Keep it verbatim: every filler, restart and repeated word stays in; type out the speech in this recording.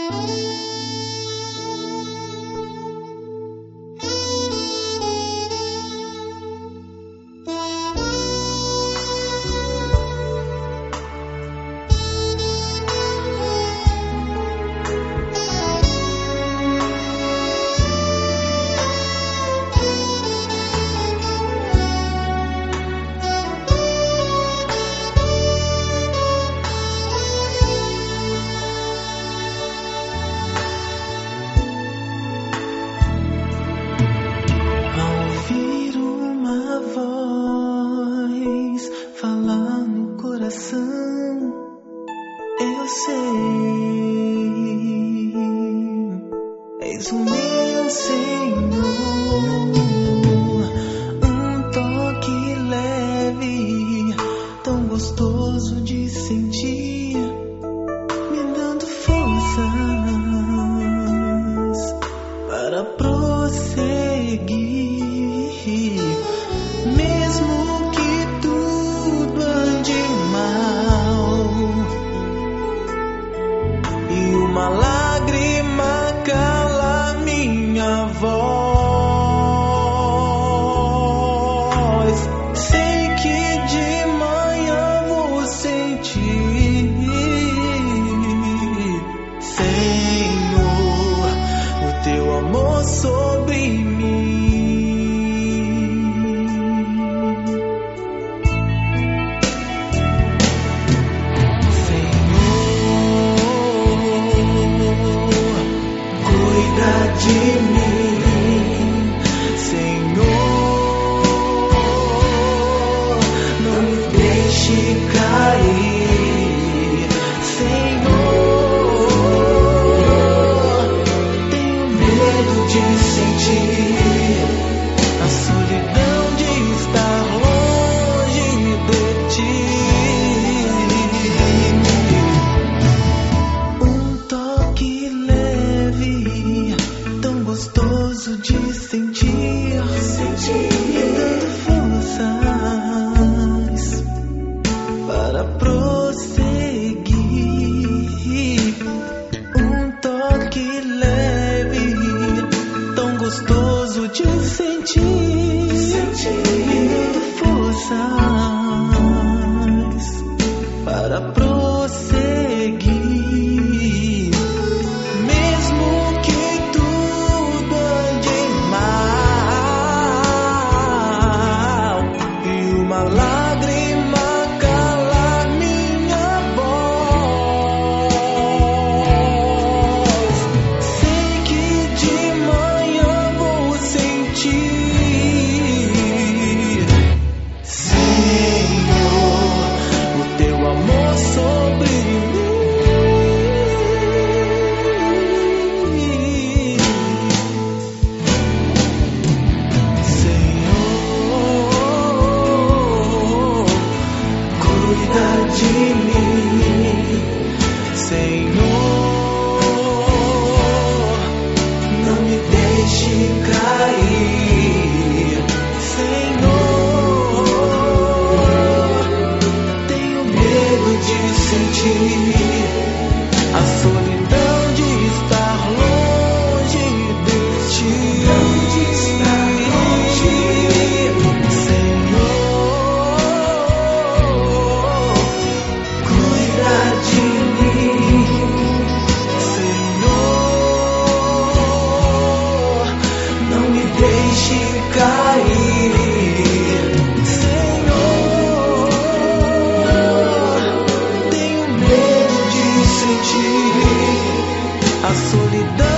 Eu sei, és o meu Senhor, um toque leve, tão gostoso de sentir, me dando forças para prosseguir, mesmo que tudo ande mal e uma lágrima cala minha voz. Sei que de manhã vou sentir, Senhor, o teu amor sobre mim. Cuida de mim, Senhor, não me deixe cair, Senhor, tenho medo de sentir a solidão de estar longe de ti. Um toque leve, tão gostoso de sentir, sentir, me dando forças para prosseguir. Um toque leve, tão gostoso de sentir, sentir, me dando forças para prosseguir, mesmo que tudo ande mal e uma lágrima cala minha voz. Sei que de manhã vou sentir, Senhor, o teu amor sobre mim. Senhor, cuida de mim, Senhor, não me deixe cair, Senhor, tenho medo de sentir a solidão de estar longe de ti. Senhor, cuida de mim, Senhor, não me deixe cair, Senhor, tenho medo de sentir a solidão